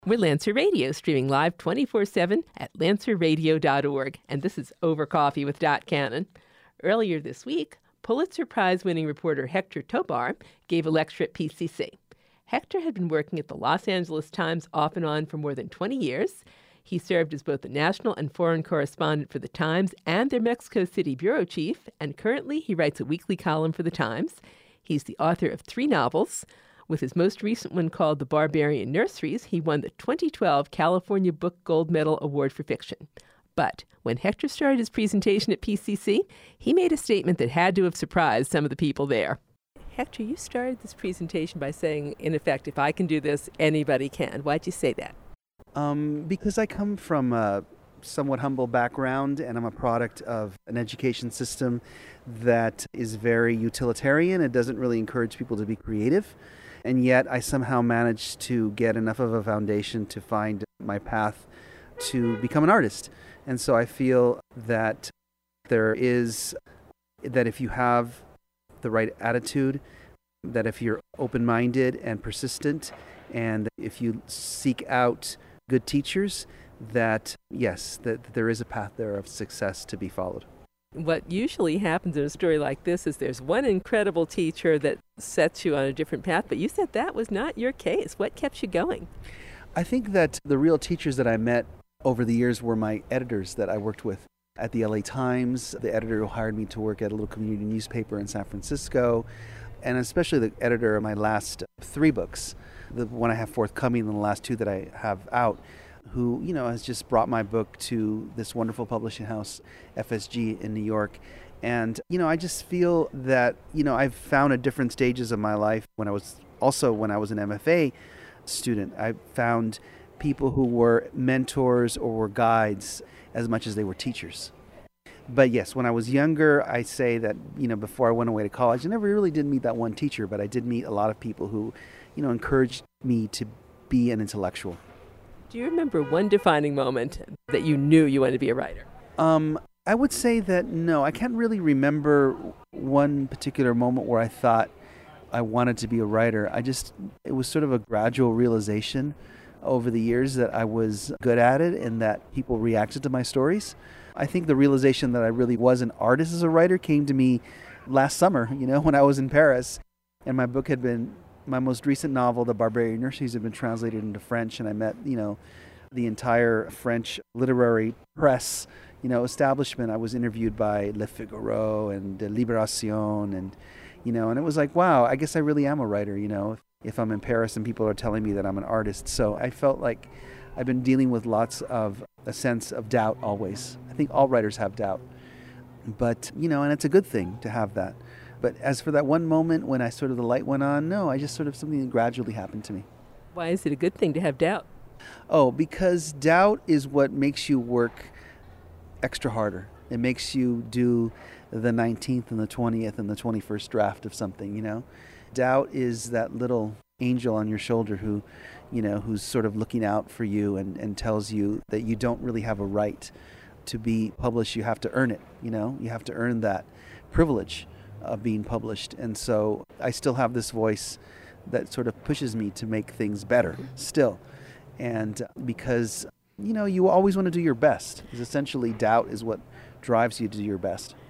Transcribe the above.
We're Lancer Radio, streaming live 24/7 at lancerradio.org. And this is Over Coffee with Dot Cannon. Earlier this week, Pulitzer Prize-winning reporter Hector Tobar gave a lecture at PCC. Hector had been working at the Los Angeles Times off and on for more than 20 years. He served as both the national and foreign correspondent for the Times and their Mexico City bureau chief, and currently he writes a weekly column for the Times. He's the author of 3 novels. With his most recent one called The Barbarian Nurseries, he won the 2012 California Book Gold Medal Award for Fiction. But when Hector started his presentation at PCC, he made a statement that had to have surprised some of the people there. Hector, you started this presentation by saying, in effect, if I can do this, anybody can. Why'd you say that? Because I come from a somewhat humble background, and I'm a product of an education system that is very utilitarian. It doesn't really encourage people to be creative. And yet I somehow managed to get enough of a foundation to find my path to become an artist. And so I feel that that if you have the right attitude, that if you're open-minded and persistent, and if you seek out good teachers, that yes, that there is a path there of success to be followed. What usually happens in a story like this is there's one incredible teacher that sets you on a different path, but you said that was not your case. What kept you going? I think that the real teachers that I met over the years were my editors that I worked with at the LA Times, the editor who hired me to work at a little community newspaper in San Francisco, and especially the editor of my last 3 books, the one I have forthcoming and the last 2 that I have out, who, has just brought my book to this wonderful publishing house, FSG in New York. And, I just feel that, I've found at different stages of my life when I was an MFA student, I found people who were mentors or were guides as much as they were teachers. But yes, when I was younger, I say that, before I went away to college, I never really did meet that one teacher, but I did meet a lot of people who, encouraged me to be an intellectual. Do you remember one defining moment that you knew you wanted to be a writer? I would say that no, I can't really remember one particular moment where I thought I wanted to be a writer. It was sort of a gradual realization over the years that I was good at it and that people reacted to my stories. I think the realization that I really was an artist as a writer came to me last summer, when I was in Paris, and my most recent novel, The Barbarian Nurseries, had been translated into French, and I met, the entire French literary press, establishment. I was interviewed by Le Figaro and Libération, and it was like, wow, I guess I really am a writer, if I'm in Paris and people are telling me that I'm an artist. So I felt like I've been dealing with lots of a sense of doubt always. I think all writers have doubt, but, and it's a good thing to have that. But as for that one moment when the light went on, no, I just something gradually happened to me. Why is it a good thing to have doubt? Oh, because doubt is what makes you work extra harder. It makes you do the 19th and the 20th and the 21st draft of something, Doubt is that little angel on your shoulder who, who's sort of looking out for you and tells you that you don't really have a right to be published. You have to earn it, You have to earn that privilege of being published. And so I still have this voice that sort of pushes me to make things better still. And because, you always want to do your best. Because essentially doubt is what drives you to do your best.